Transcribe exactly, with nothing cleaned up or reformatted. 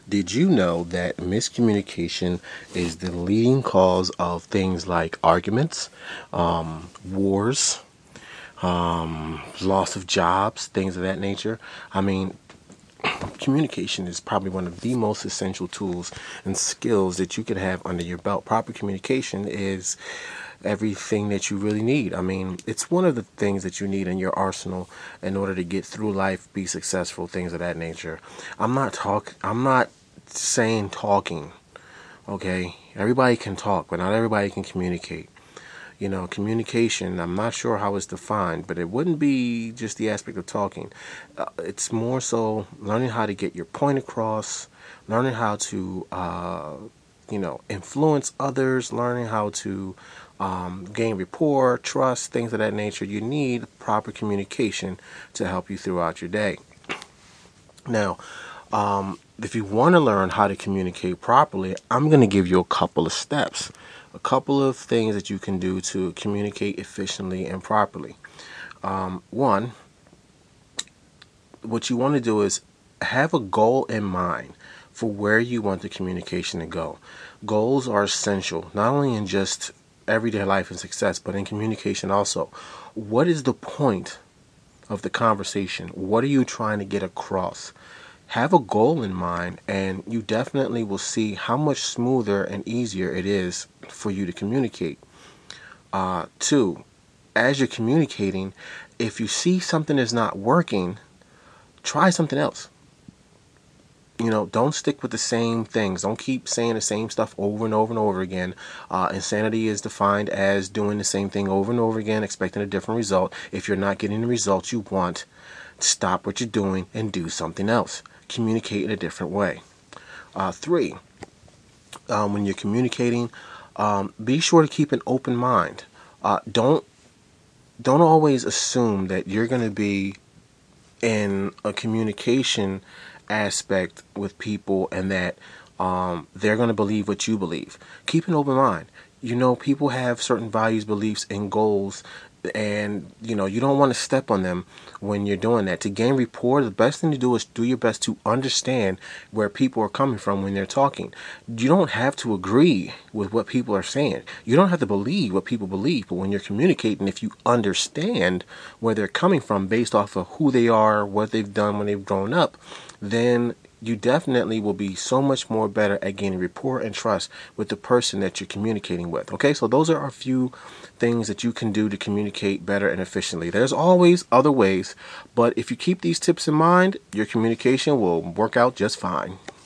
Did you know that miscommunication is the leading cause of things like arguments, um, wars, um, loss of jobs, things of that nature? I mean, communication is probably one of the most essential tools and skills that you can have under your belt. Proper communication is everything that you really need. I mean, it's one of the things that you need in your arsenal in order to get through life, be successful, things of that nature. I'm not talk I'm not saying talking, okay? Everybody can talk, but not everybody can communicate. You know, communication, I'm not sure how it's defined, but it wouldn't be just the aspect of talking. Uh, it's more so learning how to get your point across, learning how to, uh, you know, influence others, learning how to um, gain rapport, trust, things of that nature. You need proper communication to help you throughout your day. Now, um, if you want to learn how to communicate properly, I'm going to give you a couple of steps, a couple of things that you can do to communicate efficiently and properly. Um, one, what you want to do is have a goal in mind for where you want the communication to go. Goals are essential, not only in just everyday life and success, but in communication also. What is the point of the conversation? What are you trying to get across? Have a goal in mind, and you definitely will see how much smoother and easier it is for you to communicate. Uh, two, as you're communicating, if you see something is not working, try something else. You know, don't stick with the same things. Don't keep saying the same stuff over and over and over again. Uh, insanity is defined as doing the same thing over and over again, expecting a different result. If you're not getting the results you want, stop what you're doing and do something else. Communicate in a different way. Uh, three, um, when you're communicating, um, be sure to keep an open mind. Uh, don't don't always assume that you're going to be in a communication aspect with people and that um, they're going to believe what you believe. Keep an open mind. You know, people have certain values, beliefs, and goals, and you know you don't want to step on them when you're doing that. To gain rapport, the best thing to do is do your best to understand where people are coming from when they're talking. You don't have to agree with what people are saying. You don't have to believe what people believe, but when you're communicating, if you understand where they're coming from based off of who they are, what they've done when they've grown up, then you definitely will be so much more better at gaining rapport and trust with the person that you're communicating with. Okay, so those are a few things that you can do to communicate better and efficiently. There's always other ways, but if you keep these tips in mind, your communication will work out just fine.